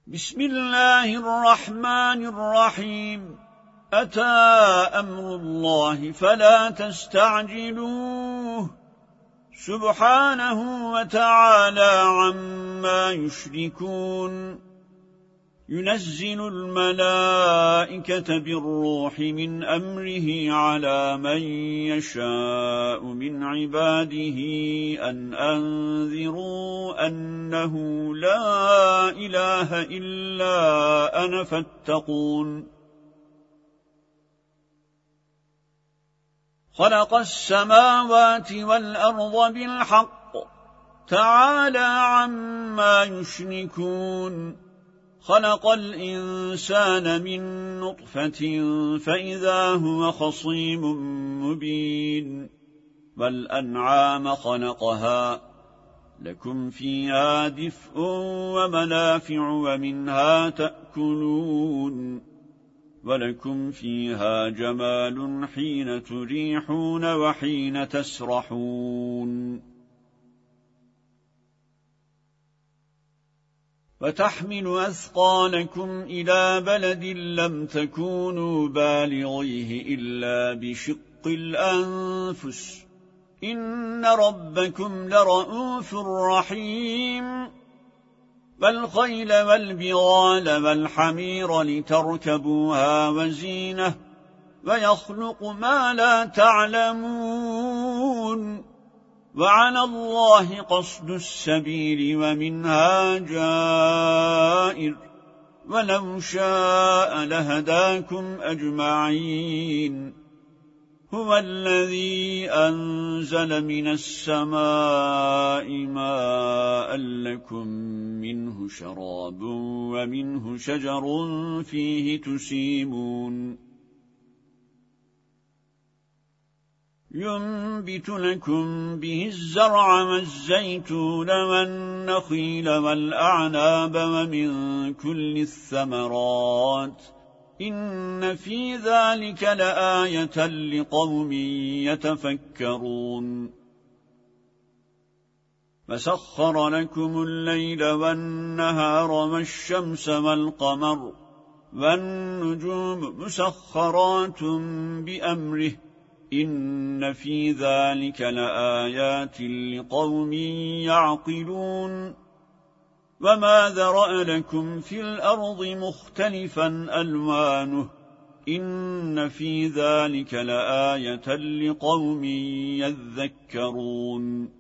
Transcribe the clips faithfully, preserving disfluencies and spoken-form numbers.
بسم الله الرحمن الرحيم. أتى أمر الله فلا تستعجلوه سبحانه وتعالى عما يشركون. ينزل الملائكة بالروح من أمره على من يشاء من عباده أن أنذروا أنه لا إله إلا أنا فاتقون. خلق السماوات والأرض بالحق تعالى عما يشركون. خلق الإنسان من نطفة فإذا هو خصيم مبين. والأنعام خلقها لكم فيها دفء ومنافع ومنها تأكلون. ولكم فيها جمال حين تريحون وحين تسرحون. وتحمل أثقالكم إلى بلد لم تكونوا بالغيه إلا بشق الأنفس إن ربكم لرؤوف رحيم. والخيل والبغال والحمير لتركبوها وزينة ويخلق ما لا تعلمون. وعلى الله قصد السبيل ومنها جائر ولو شاء لهداكم أجمعين. هو الذي أنزل من السماء ماء لكم منه شراب ومنه شجر فيه تسيمون. ينبت لكم به الزرع والزيتون والنخيل والأعناب ومن كل الثمرات إن في ذلك لآية لقوم يتفكرون. فسخر لكم الليل والنهار والشمس والقمر والنجوم مسخرات بأمره إن في ذلك لآيات لقوم يعقلون. وما ذرأ لكم في الأرض مختلفا ألوانه إن في ذلك لآية لقوم يذكرون.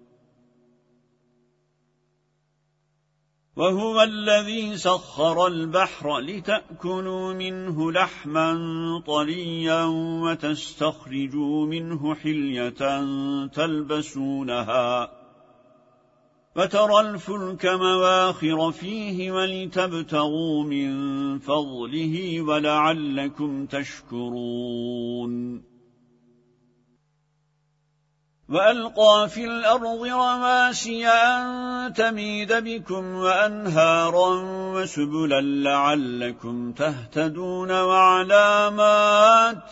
وهو الذي سخر البحر لتأكلوا منه لحما طريا وتستخرجوا منه حلية تلبسونها وترى الفلك مواخر فيه ولتبتغوا من فضله ولعلكم تشكرون. وألقى في الأرض رواسي أن تميد بكم وأنهارا وسبلا لعلكم تهتدون وعلامات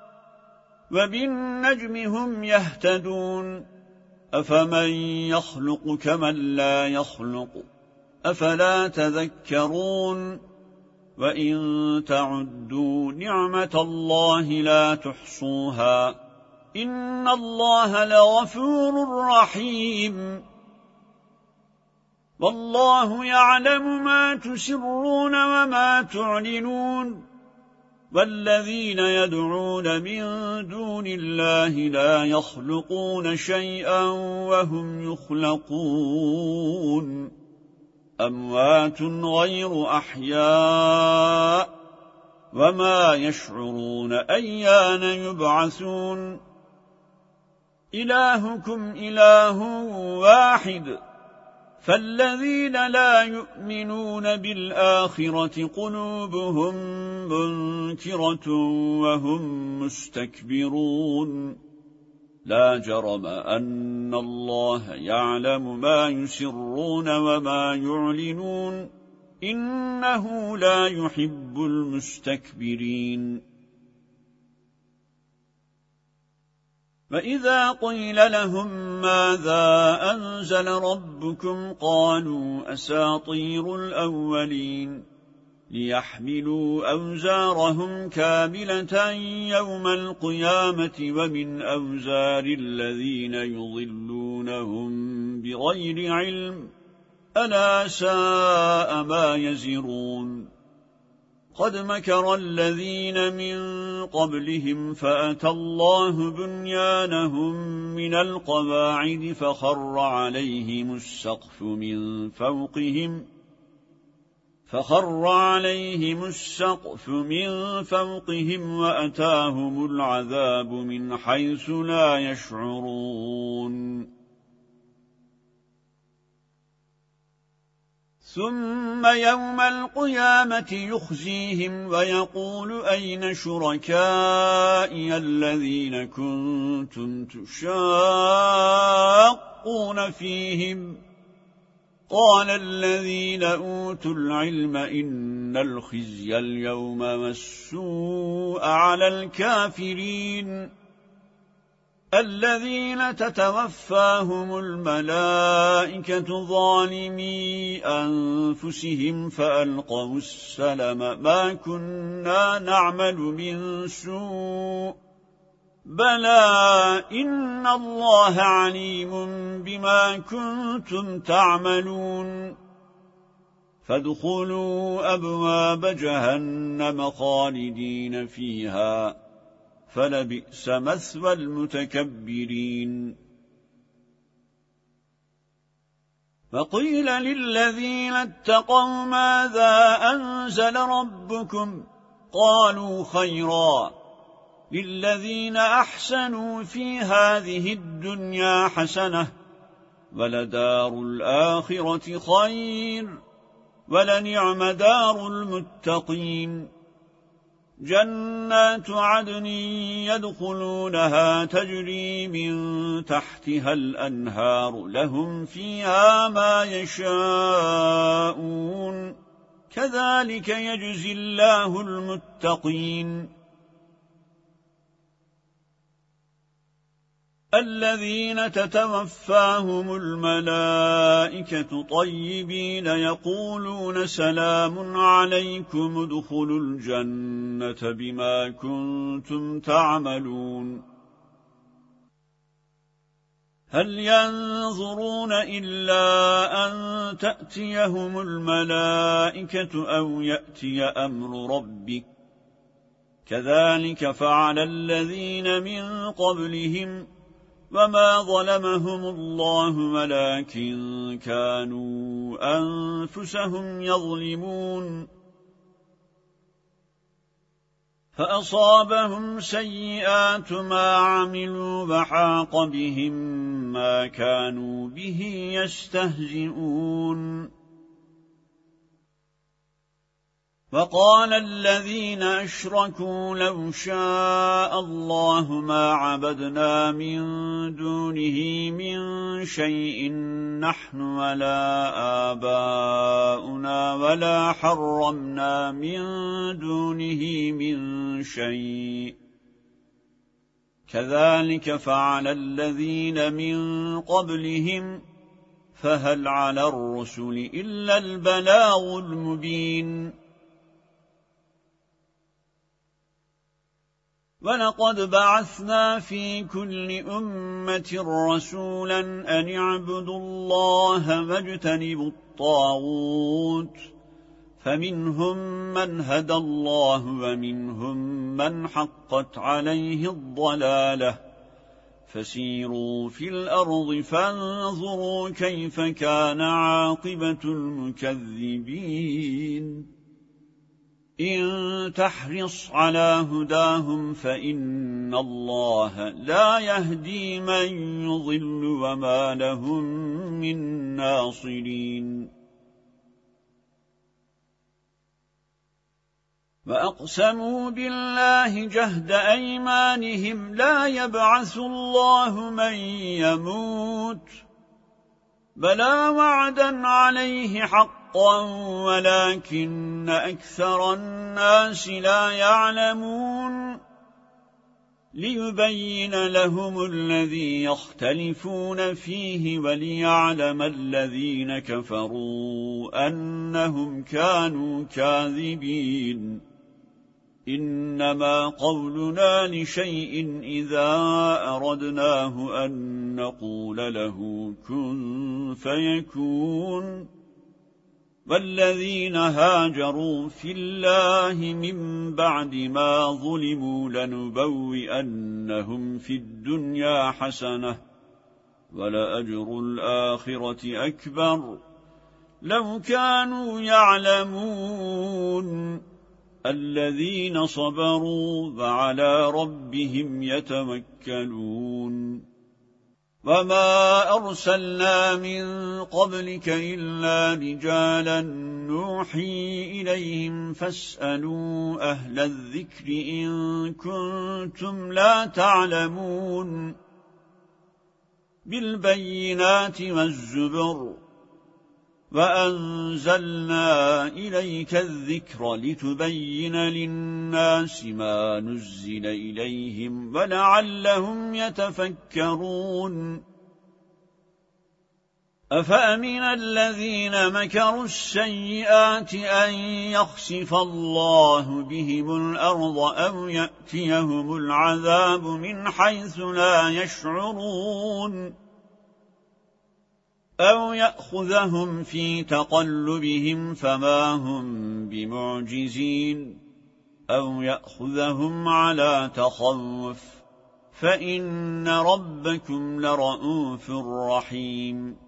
وبالنجم هم يهتدون. أفمن يخلق كمن لا يخلق أفلا تذكرون. وإن تعدوا نعمة الله لا تحصوها إن الله لغفور رحيم. والله يعلم ما تسرون وما تعلنون. والذين يدعون من دون الله لا يخلقون شيئا وهم يخلقون. أموات غير أحياء وما يشعرون أيان يبعثون. إلهكم إله واحد فالذين لا يؤمنون بالآخرة قلوبهم منكرة وهم مستكبرون. لا جرم أن الله يعلم ما يسرون وما يعلنون إنه لا يحب المستكبرين. وإذا قيل لهم ماذا أنزل ربكم قالوا أساطير الأولين ليحملوا أوزارهم كاملة يوم القيامة ومن أوزار الذين يضلونهم بغير علم ألا ساء ما يزرون قد مكر الذين من قبلهم فأتى الله بنيانهم من القواعد فخر عليهم السقف من فوقهم فخر عليهم السقف من فوقهم وأتاهم العذاب من حيث لا يشعرون ثم يوم القيامة يخزيهم ويقول أين شركائي الذين كنتم تشاقون فيهم قال الذين أوتوا العلم إن الخزي اليوم والسوء على الكافرين الذين تتوفاهم الملائكة ظالمي أنفسهم فألقوا السلم ما كنا نعمل من سوء بلى إن الله عليم بما كنتم تعملون فادخلوا أبواب جهنم خالدين فيها فلبئس مثوى المتكبرين وقيل للذين اتقوا ماذا أنزل ربكم قالوا خيرا للذين أحسنوا في هذه الدنيا حسنة ولدار الآخرة خير ولنعم دار المتقين جنات عدن يدخلونها تجري من تحتها الأنهار لهم فيها ما يشاءون كذلك يجزي الله المتقين الذين تتوفاهم الملائكة طيبين يقولون سلام عليكم ادخلوا الجنة بما كنتم تعملون هل ينظرون إلا أن تأتيهم الملائكة أو يأتي أمر ربك كذلك فعل الذين من قبلهم وما ظلمهم الله ولكن كانوا أنفسهم يظلمون فأصابهم سيئات ما عملوا وحاق بهم ما كانوا به يستهزئون وقال الذين أشركوا لو شاء الله ما عبدنا من دونه من شيء نحن ولا آباؤنا ولا حرمنا من دونه من شيء كذلك فعل الذين من قبلهم فهل على الرسل إلا البلاغ المبين ولقد بعثنا في كل أمة رسولا أن اعبدوا الله واجتنبوا الطاغوت فمنهم من هدى الله ومنهم من حقت عليه الضلالة فسيروا في الأرض فانظروا كيف كان عاقبة المكذبين إن تحرص على هداهم فإن الله لا يهدي من يضل وما لهم من ناصرين وأقسموا بالله جهد أيمانهم لا يبعث الله من يموت بلى وعدا عليه حقا ولكن أكثر الناس لا يعلمون ليبين لهم الذي يختلفون فيه وليعلم الذين كفروا أنهم كانوا كاذبين. إنما قولنا لشيء إذا أردناه أن نقول له كن فيكون. والذين هاجروا في الله من بعد ما ظلموا لنبوئنهم في الدنيا حسنة ولأجر الآخرة أكبر لو كانوا يعلمون. الذين صبروا وعلى ربهم يتوكلون. وما أرسلنا من قبلك إلا رجالا نوحي إليهم فاسألوا أهل الذكر إن كنتم لا تعلمون. بالبينات والزبر وأنزلنا إليك الذكر لتبين للناس ما نزل إليهم ولعلهم يتفكرون. أفأمن الذين مكروا السيئات أن يخسف الله بهم الأرض أو يأتيهم العذاب من حيث لا يشعرون أو يأخذهم في تقلبهم فما هم بمعجزين أو يأخذهم على تخوف فإن ربكم لرؤوف رحيم.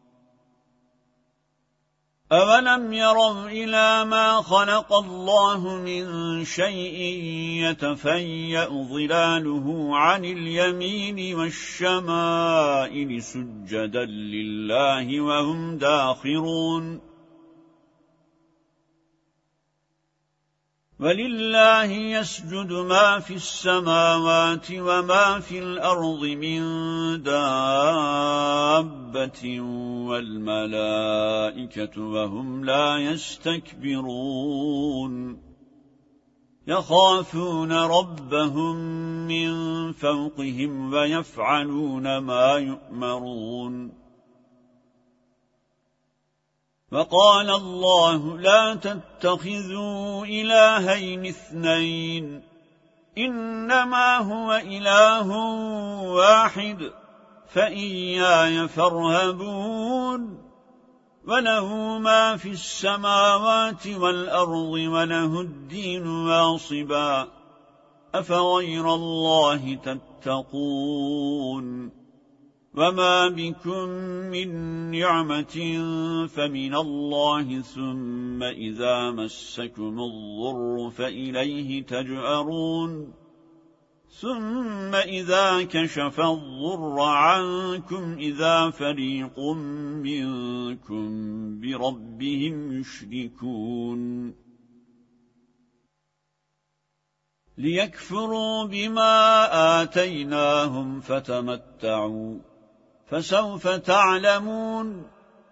أولم يروا إلى ما خلق الله من شيء يتفيأ ظلاله عن اليمين والشمائل سجدا لله وهم داخرون. ولله يسجد ما في السماوات وما في الأرض من دابة والملائكة وهم لا يستكبرون. يخافون ربهم من فوقهم ويفعلون ما يؤمرون. وقال الله لا تتخذوا إلهين اثنين إنما هو إله واحد فإياي فارهبون. وله ما في السماوات والأرض وله الدين واصبا أفغير الله تتقون. وما بكم من نعمة فمن الله ثم إذا مسكم الضر فإليه تجأرون. ثم إذا كشف الضر عنكم إذا فريق منكم بربهم يشركون. ليكفروا بما آتيناهم فتمتعوا فسوف تعلمون.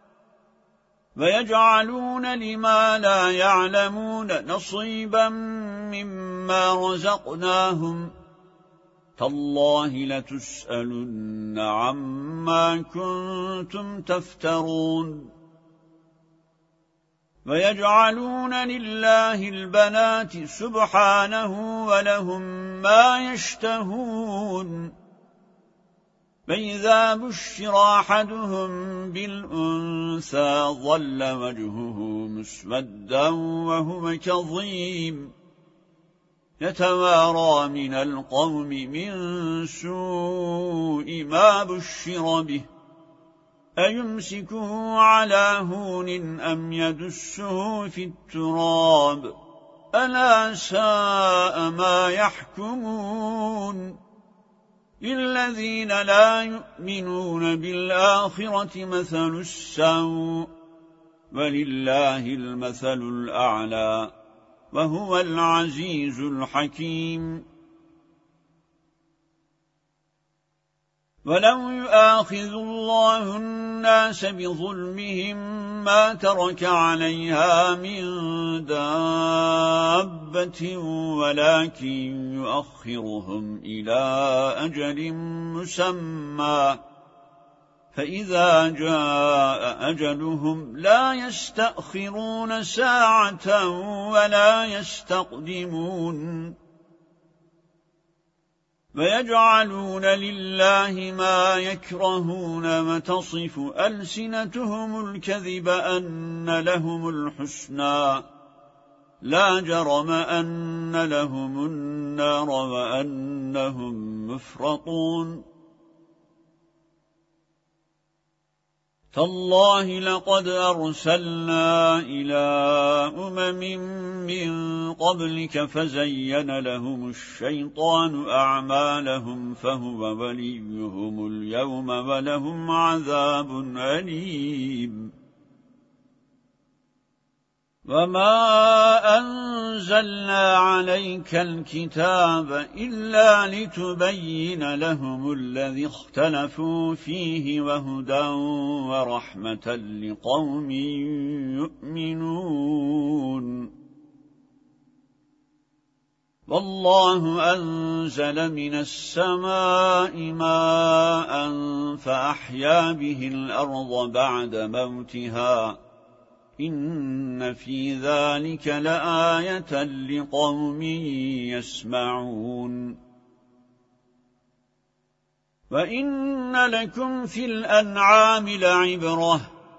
ويجعلون لما لا يعلمون نصيبا مما رزقناهم تالله لتسألن عما كنتم تفترون. ويجعلون لله البنات سبحانه ولهم ما يشتهون. فإذا بشر أحدهم بالأنثى ظل وجهه مسودا وهو كظيم يتوارى من القوم من سوء ما بشر به أيمسكه على هون أم يدسه في التراب ألا ساء ما يحكمون. للذين لا يؤمنون بالآخرة مثل السوء ولله المثل الأعلى وهو العزيز الحكيم. ولو يؤاخذ الله الناس بظلمهم ما ترك عليها من دابة ولكن يؤخرهم إلى أجل مسمى فإذا جاء أجلهم لا يستأخرون ساعة ولا يستقدمون ويجعلون لله ما يكرهون وتصف ألسنتهم الكذب أن لهم الحسنى لا جرم أن لهم النار وأنهم مفرطون تالله لقد أرسلنا إلى أمم من قبلك فزين لهم الشيطان أعمالهم فهو وليهم اليوم ولهم عذاب أليم وما أنزلنا عليك الكتاب إلا لتبين لهم الذي اختلفوا فيه وهدى ورحمة لقوم يؤمنون والله أنزل من السماء ماء فأحيا به الأرض بعد موتها إن في ذلك لآية لقوم يسمعون وإن لكم في الأنعام لعبرة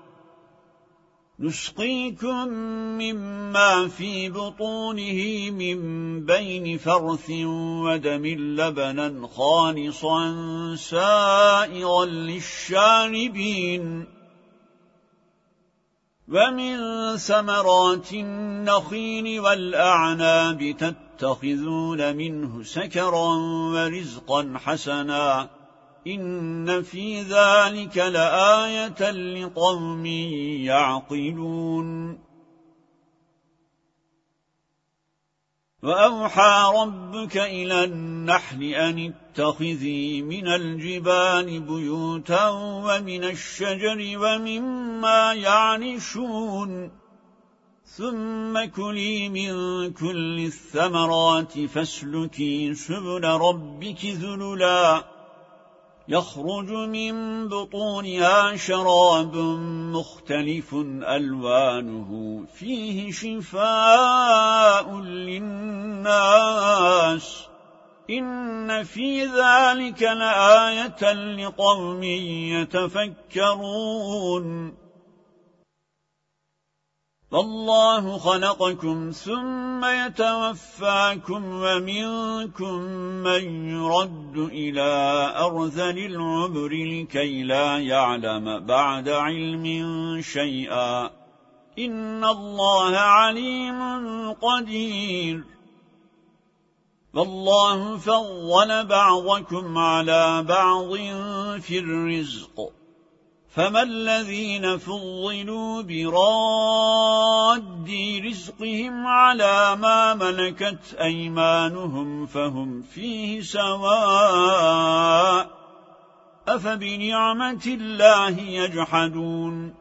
نسقيكم مما في بطونه من بين فرث ودم لبنا خالصا سائغا للشاربين ومن ثمرات النخيل والأعناب تتخذون منه سكرا ورزقا حسنا إن في ذلك لآية لقوم يعقلون وأوحى ربك إلى النحل أن اتخذي من الجبال بيوتا ومن الشجر ومما يعرشون ثم كلي من كل الثمرات فاسلكي سبل ربك ذللا يخرج من بطونها شراب مختلف ألوانه فيه شفاء للناس إن في ذلك لآية لقوم يتفكرون والله خلقكم ثم يتوفاكم ومنكم من يرد إلى أرذل العمر لكي لا يعلم بعد علم شيئا إن الله عليم قدير والله فضل بعضكم على بعض في الرزق فما الذين فضلوا براد رزقهم على ما ملكت أيمانهم فهم فيه سواء أفبنعمة الله يجحدون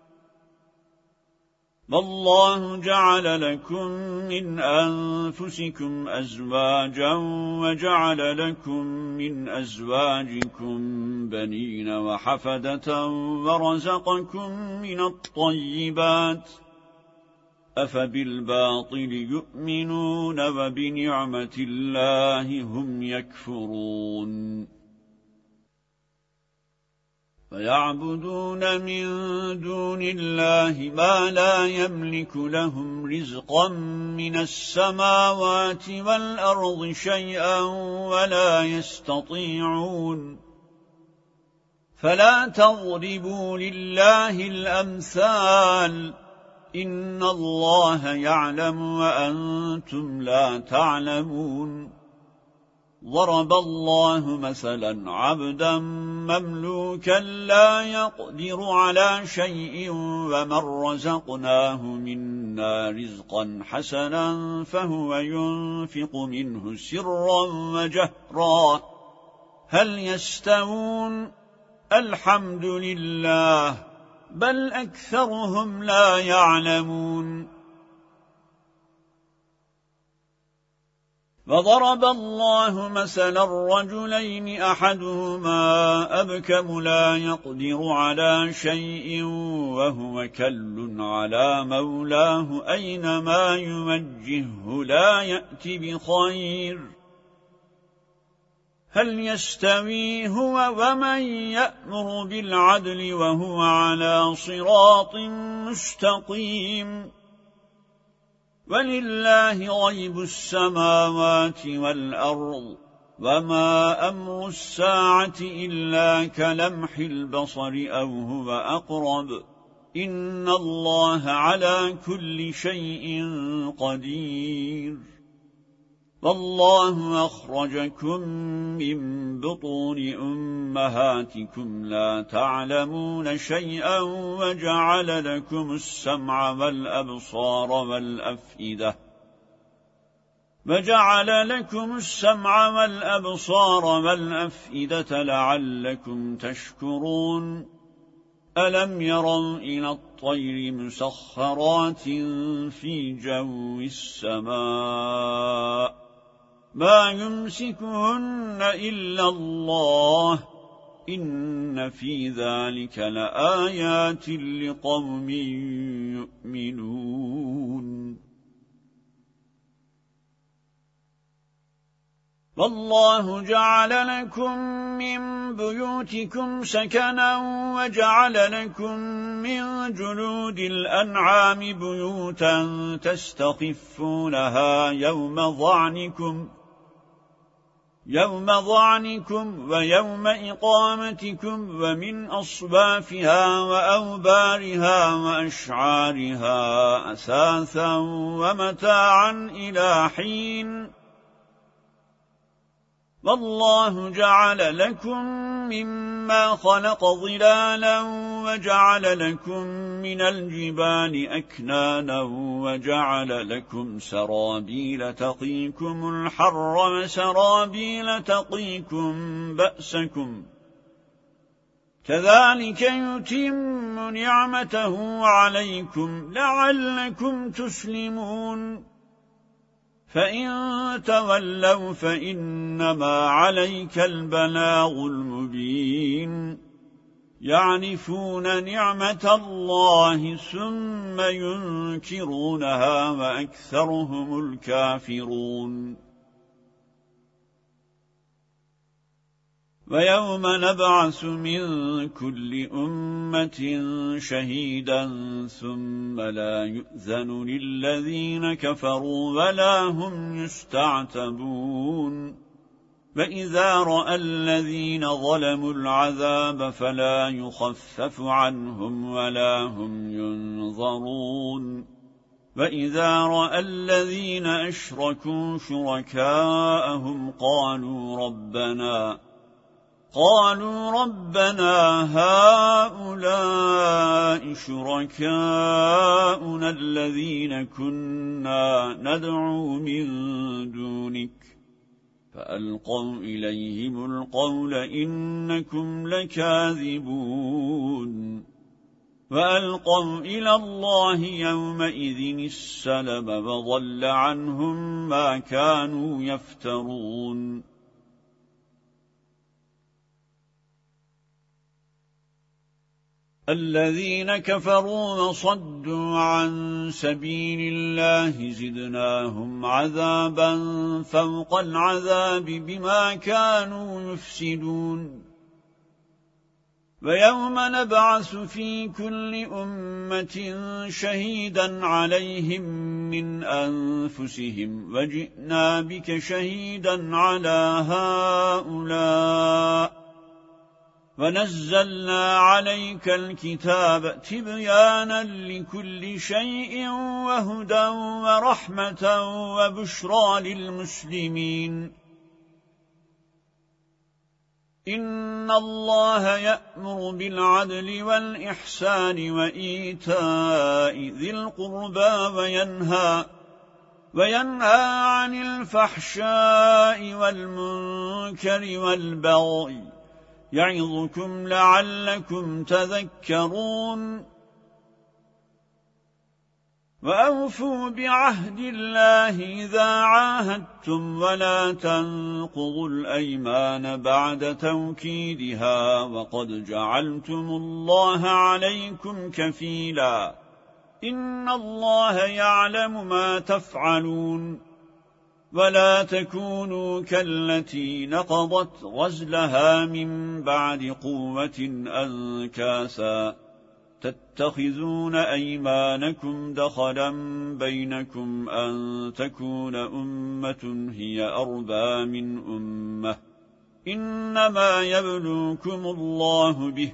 والله جعل لكم من أنفسكم أزواجا وجعل لكم من أزواجكم بنين وحفدة ورزقكم من الطيبات أفبالباطل يؤمنون وبنعمة الله هم يكفرون فيعبدون من دون الله ما لا يملك لهم رزقا من السماوات والأرض شيئا ولا يستطيعون فلا تضربوا لله الأمثال إن الله يعلم وأنتم لا تعلمون ضرب الله مثلا عبدا مملوكا لا يقدر على شيء ومن رزقناه منا رزقا حسنا فهو ينفق منه سرا وجهرا هل يستوون؟ الحمد لله، بل أكثرهم لا يعلمون. وضرب الله مثلا الرجلين أحدهما أبكم لا يقدر على شيء وهو كل على مولاه أينما يوجهه لا يأتي بخير. هل يستوي هو ومن يأمر بالعدل وهو على صراط مستقيم؟ ولله غيب السماوات والأرض، وما أمر الساعة إلا كلمح البصر أو هو أقرب، إن الله على كل شيء قدير. والله أخرجكم من بطون أمهاتكم لا تعلمون شيئا وجعل لكم السمع والأبصار والأفئدة وجعل لكم السمع والأبصار والأفئدة لعلكم تشكرون. ألم يروا إلى الطير مسخرات في جو السماء ما يمسكهن إلا الله، إن في ذلك لآيات لقوم يؤمنون. والله جعل لكم من بيوتكم سكنا وجعل لكم من جلود الأنعام بيوتا تستخفونها يوم ظعنكم يوم ظعنكم ويوم إقامتكم ومن أصبافها وأوبارها وأشعارها أثاثا ومتاعا إلى حين. والله جعل لكم مما خلق ظلالا وجعل لكم من الجبال أكنانا وجعل لكم سرابيل تقيكم الحر وسرابيل تقيكم بأسكم، كذلك يتم نعمته عليكم لعلكم تسلمون. فإن تولوا فإنما عليك البلاغ المبين. يعرفون نعمة الله ثم ينكرونها وأكثرهم الكافرون. ويوم نبعث من كل أمة شهيدا ثم لا يؤذن للذين كفروا ولا هم يستعتبون. وإذا رأى الذين ظلموا العذاب فلا يخفف عنهم ولا هم ينظرون. وإذا رأى الذين أشركوا شركاءهم قالوا ربنا قالوا ربنا هؤلاء شركاؤنا الذين كنا ندعو من دونك فألقوا إليهم القول إنكم لكاذبون. وألقوا إلى الله يومئذ السلم وضل عنهم ما كانوا يفترون. الذين كفروا وصدوا عن سبيل الله زدناهم عذابا فوق العذاب بما كانوا يفسدون. ويوم نبعث في كل أمة شهيدا عليهم من أنفسهم وجئنا بك شهيدا على هؤلاء ونزلنا عليك الكتاب تبيانا لكل شيء وهدى ورحمة وبشرى للمسلمين. إن الله يأمر بالعدل والإحسان وإيتاء ذي القربى وينهى وينهى عن الفحشاء والمنكر والبغي يعظكم لعلكم تذكرون وأوفوا بعهد الله إذا عاهدتم ولا تنقضوا الأيمان بعد توكيدها وقد جعلتم الله عليكم كفيلا إن الله يعلم ما تفعلون ولا تكونوا كالتي نقضت غزلها من بعد قوة أنكاسا تتخذون أيمانكم دخلا بينكم أن تكون أمة هي أربى من أمة إنما يبلوكم الله به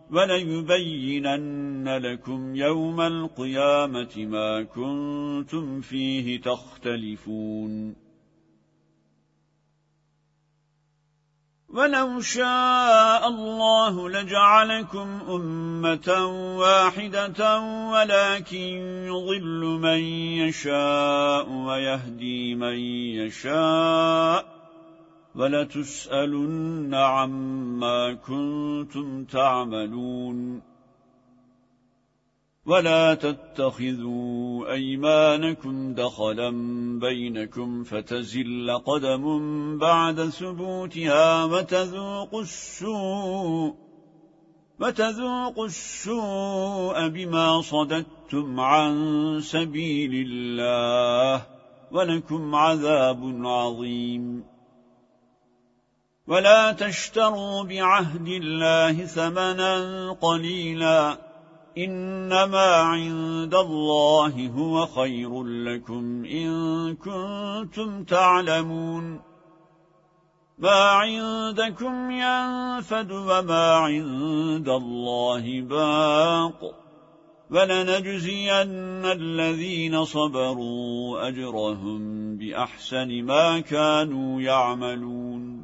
وليبينن لكم يوم القيامة ما كنتم فيه تختلفون ولو شاء الله لجعلكم أمة واحدة ولكن يضل من يشاء ويهدي من يشاء ولتسألن عما كنتم تعملون ولا تتخذوا أيمانكم دخلا بينكم فتزل قدم بعد ثبوتها وتذوقوا السوء وتذوقوا السوء بما صددتم عن سبيل الله ولكم عذاب عظيم ولا تشتروا بعهد الله ثمنا قليلا إنما عند الله هو خير لكم إن كنتم تعلمون ما عندكم ينفد وما عند الله باق ولنجزين الذين صبروا أجرهم بأحسن ما كانوا يعملون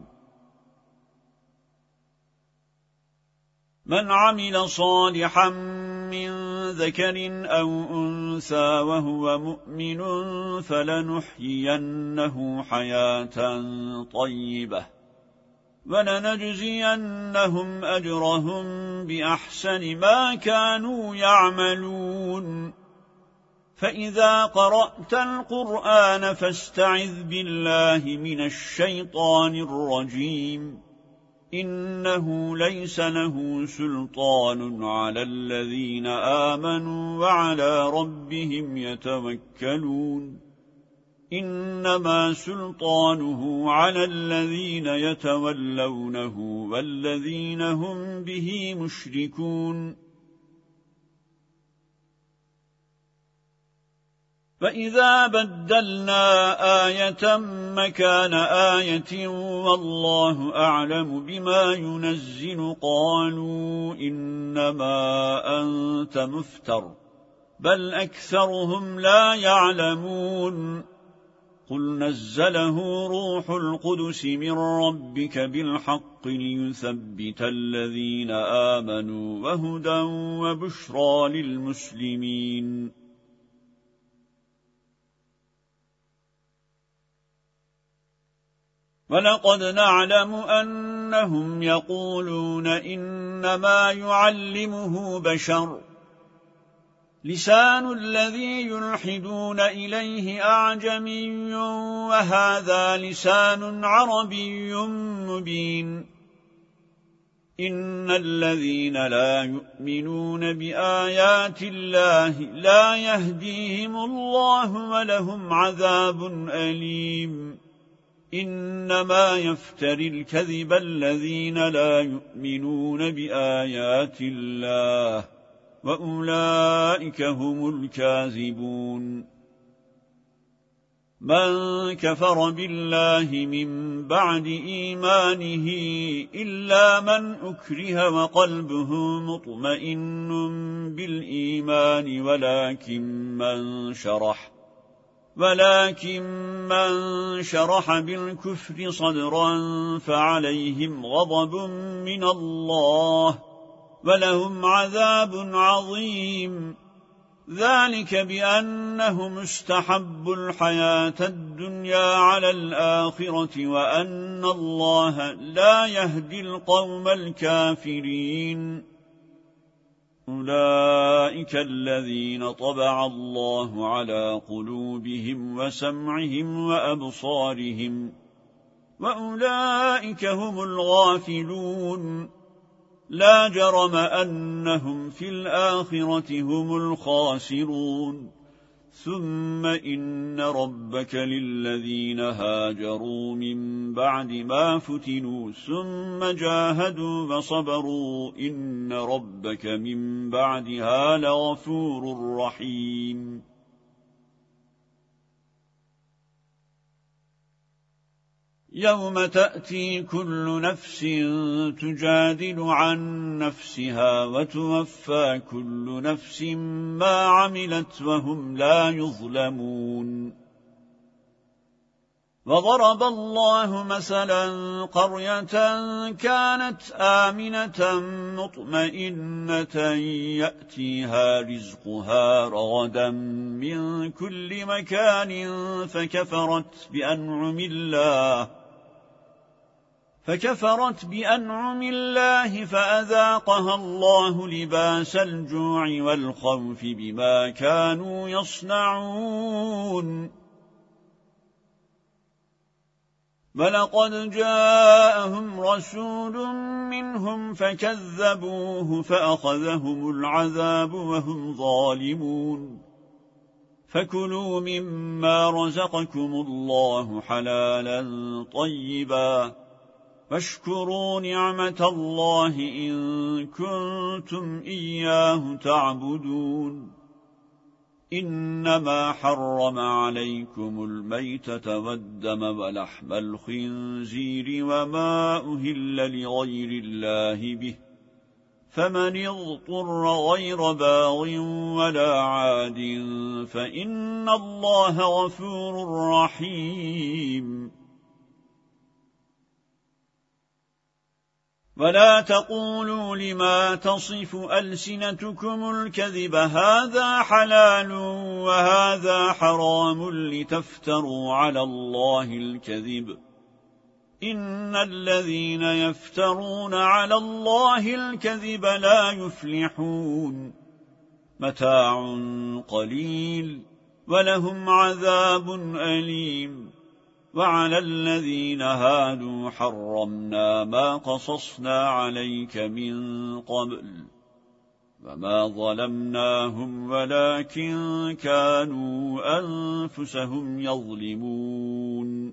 من عمل صالحا من ذكر أو أنثى وهو مؤمن فلنحيينه حياة طيبة ولنجزينهم أجرهم بأحسن ما كانوا يعملون فإذا قرأت القرآن فاستعذ بالله من الشيطان الرجيم إنه ليس له سلطان على الذين آمنوا وعلى ربهم يتوكلون إنما سلطانه على الذين يتولونه والذين هم به مشركون فإذا بدلنا آية مكان آية والله أعلم بما ينزل قالوا إنما أنت مفتر بل أكثرهم لا يعلمون قل نزله روح القدس من ربك بالحق ليثبت الذين آمنوا وهدى وبشرى للمسلمين ولقد نعلم أنهم يقولون إنما يعلمه بشر لسان الذي يلحدون إليه أعجمي وهذا لسان عربي مبين إن الذين لا يؤمنون بآيات الله لا يهديهم الله ولهم عذاب أليم إنما يفتري الكذب الذين لا يؤمنون بآيات الله وأولئك هم الكاذبون من كفر بالله من بعد إيمانه إلا من أكره وقلبه مطمئن بالإيمان ولكن من شرح ولكن من شرح بالكفر صدرا فعليهم غضب من الله ولهم عذاب عظيم ذلك بأنهم استحبوا الحياة الدنيا على الآخرة وأن الله لا يهدي القوم الكافرين. أولئك الذين طبع الله على قلوبهم وسمعهم وأبصارهم وأولئك هم الغافلون. لا جرم أنهم في الآخرة هم الخاسرون. ثم إن ربك للذين هاجروا من بعد ما فتنوا ثم جاهدوا وصبروا إن ربك من بعدها لغفور رحيم. يوم تأتي كل نفس تجادل عن نفسها وتوفى كل نفس ما عملت وهم لا يظلمون. وضرب الله مثلا قرية كانت آمنة مطمئنة يأتيها رزقها رغدا من كل مكان فكفرت بأنعم الله فكفرت بأنعم الله فأذاقها الله لباس الجوع والخوف بما كانوا يصنعون. ولقد جاءهم رسول منهم فكذبوه فأخذهم العذاب وهم ظالمون. فكلوا مما رزقكم الله حلالا طيبا واشكروا نعمة الله إن كنتم إياه تعبدون. إنما حرم عليكم الميتة والدم ولحم الخنزير وما أهل لغير الله به فمن اضطر غير باغ ولا عاد فإن الله غفور رحيم. ولا تقولوا لما تصف ألسنتكم الكذب هذا حلال وهذا حرام لتفتروا على الله الكذب. إن الذين يفترون على الله الكذب لا يفلحون. متاع قليل ولهم عذاب أليم. وعلى الذين هادوا حرمنا ما قصصنا عليك من قبل وما ظلمناهم ولكن كانوا أنفسهم يظلمون.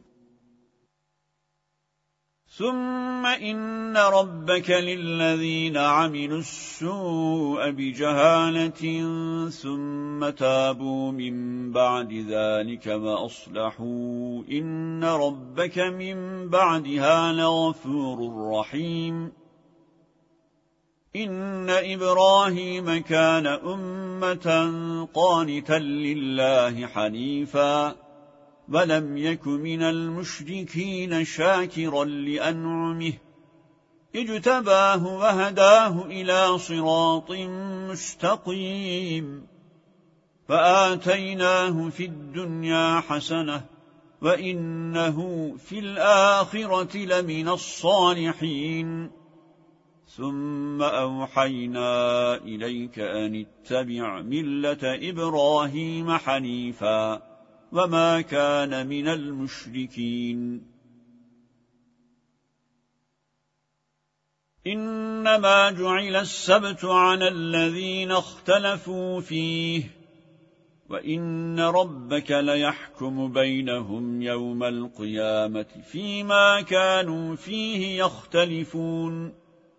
ثم إن ربك للذين عملوا السوء بجهالة ثم تابوا من بعد ذلك وأصلحوا إن ربك من بعدها لغفور رحيم. إن إبراهيم كان أمة قانتا لله حنيفا ولم يك من المشركين شاكرا لأنعمه اجتباه وهداه إلى صراط مستقيم. فآتيناه في الدنيا حسنة وإنه في الآخرة لمن الصالحين. ثم أوحينا إليك أن اتبع ملة إبراهيم حنيفا وما كان من المشركين. إنما جعل السبت على الذين اختلفوا فيه وإن ربك ليحكم بينهم يوم القيامة فيما كانوا فيه يختلفون.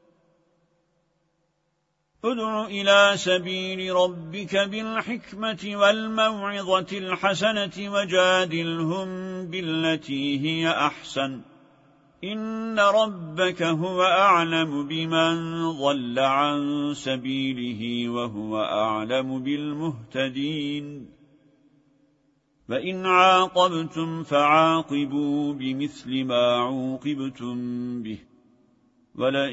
ادع إلى سبيل ربك بالحكمة والموعظة الحسنة وجادلهم بالتي هي أحسن إن ربك هو أعلم بمن ضل عن سبيله وهو أعلم بالمهتدين. فإن عاقبتم فعاقبوا بمثل ما عوقبتم به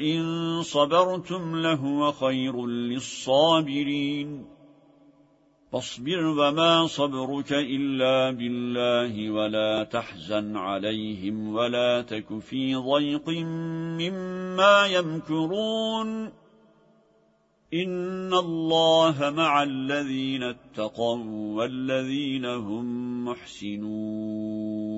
ولئن صبرتم لهو خير للصابرين. فاصبر وما صبرك إلا بالله ولا تحزن عليهم ولا تك في ضيق مما يمكرون إن الله مع الذين اتقوا والذين هم محسنون